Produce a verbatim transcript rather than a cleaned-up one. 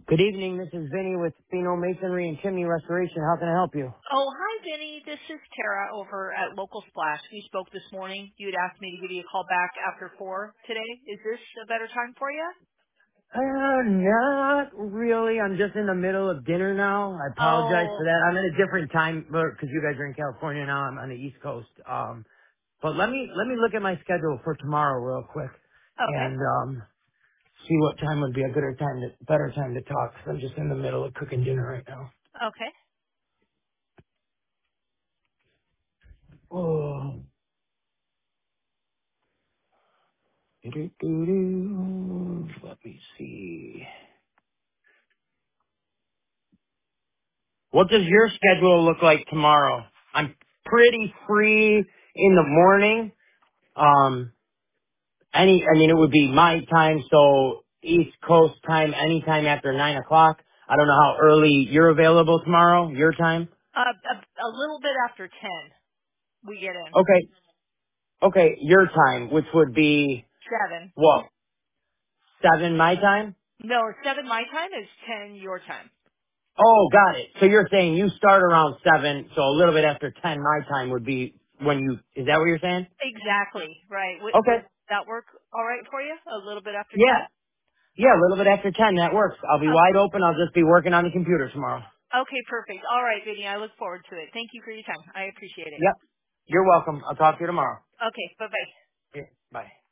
Good evening. This is Vinny with Pheno Masonry and Chimney Restoration. How can I help you? Oh, hi, Vinny. This is Tara over at Local Splash. We spoke this morning. You'd asked me to give you a call back after four today. Is this a better time for you? Uh, not really. I'm just in the middle of dinner now. I apologize for Oh, that. I'm in a different time because you guys are in California now. I'm on the East Coast. Um, but let me let me look at my schedule for tomorrow real quick okay. and um, see what time would be a better time to better time to talk. 'Cause I'm just in the middle of cooking dinner right now. Okay. Oh, doo-doo-doo-doo. Let me see. What does your schedule look like tomorrow? I'm pretty free in the morning. Um, any, I mean, it would be my time, so East Coast time, anytime after nine o'clock. I don't know how early you're available tomorrow, your time. Uh, a, a little bit after ten, we get in. Okay, okay, your time, which would be, Seven. what, seven my time? No, seven my time is ten your time. Oh, got it. So you're saying you start around seven, so a little bit after ten my time would be when you, is that what you're saying? Exactly. Right. Would, would Okay. that work all right for you? A little bit after Yeah, ten? Yeah, a little bit after ten. That works. I'll be wide Okay. open. I'll just be working on the computer tomorrow. Okay, perfect. All right, Vinny. I look forward to it. Thank you for your time. I appreciate it. Yep. You're welcome. I'll talk to you tomorrow. Okay. Bye-bye. Yeah. Bye.